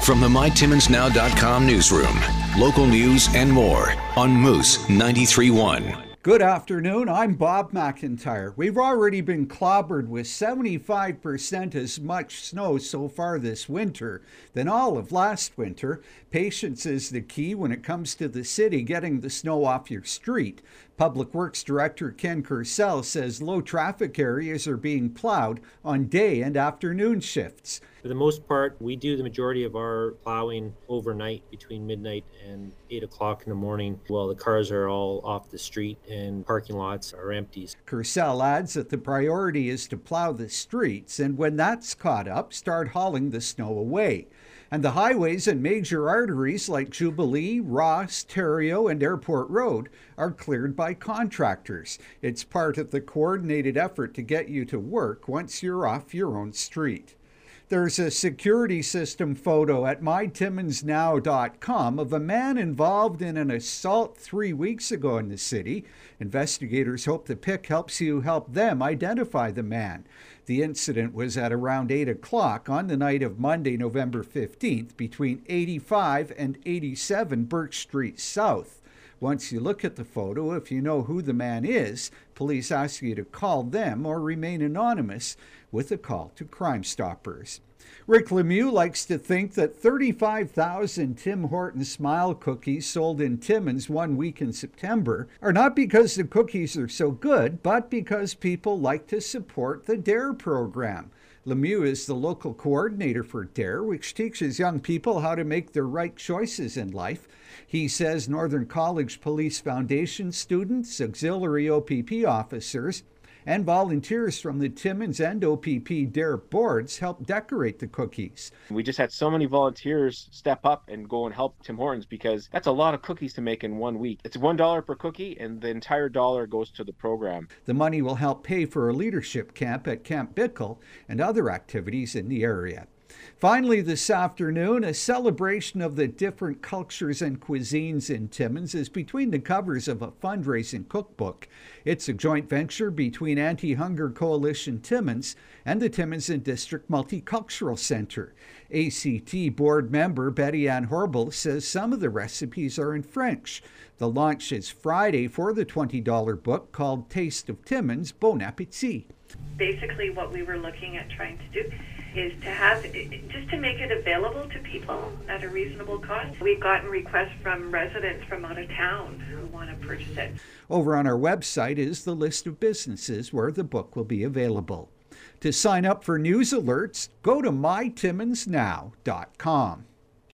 From the MyTimmonsNow.com newsroom, local news and more on Moose 93.1. Good afternoon, I'm Bob McIntyre. We've already been clobbered with 75% as much snow so far this winter than all of last winter. Patience is the key when it comes to the city getting the snow off your street. Public Works Director Ken Kursell says low traffic areas are being plowed on day and afternoon shifts. For the most part, we do the majority of our plowing overnight between midnight and 8 o'clock in the morning while the cars are all off the street and parking lots are empty. Kursell adds that the priority is to plow the streets, and when that's caught up, start hauling the snow away. And the highways and major arteries like Jubilee, Ross, Terrio, and Airport Road are cleared by contractors. It's part of the coordinated effort to get you to work once you're off your own street. There's a security system photo at mytimmonsnow.com of a man involved in an assault 3 weeks ago in the city. Investigators hope the pic helps you help them identify the man. The incident was at around 8 o'clock on the night of Monday, November 15th, between 85 and 87 Birch Street South. Once you look at the photo, if you know who the man is, police ask you to call them or remain anonymous with a call to Crime Stoppers. Rick Lemieux likes to think that 35,000 Tim Hortons Smile cookies sold in Timmins 1 week in September are not because the cookies are so good, but because people like to support the DARE program. Lemieux is the local coordinator for DARE, which teaches young people how to make the right choices in life. He says Northern College Police Foundation students, auxiliary OPP officers, and volunteers from the Timmins and OPP DARE boards help decorate the cookies. We just had so many volunteers step up and go and help Tim Hortons because that's a lot of cookies to make in 1 week. It's $1 per cookie and the entire dollar goes to the program. The money will help pay for a leadership camp at Camp Bickle and other activities in the area. Finally, this afternoon, a celebration of the different cultures and cuisines in Timmins is between the covers of a fundraising cookbook. It's a joint venture between Anti-Hunger Coalition Timmins and the Timmins and District Multicultural Center. ACT board member Betty Ann Horble says some of the recipes are in French. The launch is Friday for the $20 book called Taste of Timmins. Bon appétit. Basically, what we were looking at trying to do is to have, just to make it available to people at a reasonable cost. We've gotten requests from residents from out of town who want to purchase it. Over on our website is the list of businesses where the book will be available. To sign up for news alerts, go to mytimmonsnow.com.